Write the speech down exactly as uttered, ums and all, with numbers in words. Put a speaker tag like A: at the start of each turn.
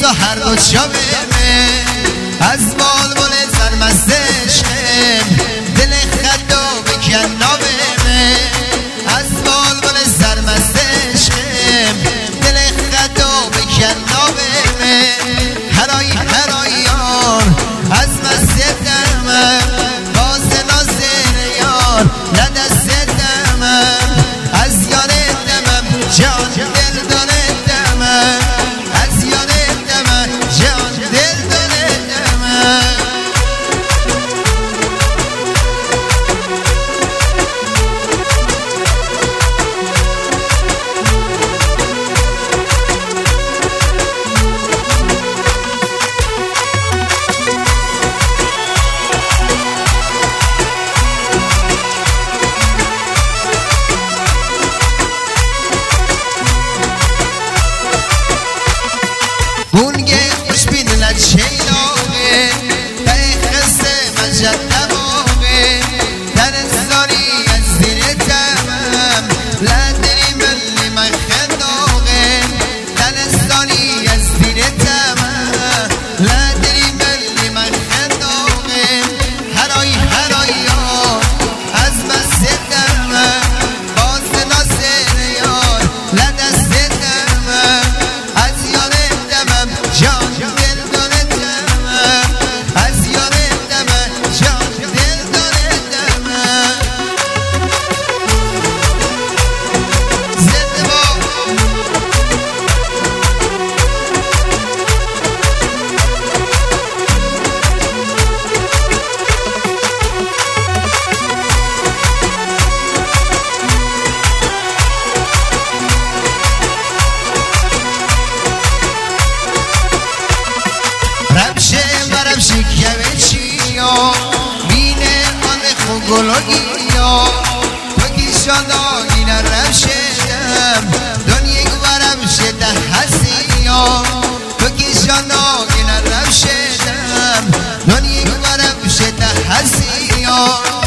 A: و هر دو چاومه از بال بال سرمستشم دل خدا بکن نابمه از بال بال سرمستشم دل خدا بکن نابمه هرای هرایان از مستمه باز نازر یار ندست دمه از یار دمم جان دل داره دمه از یار دمم جان دل داره دمه بونگه خوش بین لچیلاغه تا خسته مجد نباغه در انسانی از دین تمام لدری ملی من خداغه در انسانی از دین تمام لدری ملی من خداغه هرای هرایان از مسجد دمم باز ناصر یار لدست دمم از یار جان دل داره دمه از یار دمه جان دل داره دمه زنده با رمشه و رمشه کمه چیا بینه آن خوگلوگی یا تو کشانا این رمشه دم دنیا و رمشه ده هستی یا تو کشانا این رمشه دم دنیا و رمشه ده هستی یا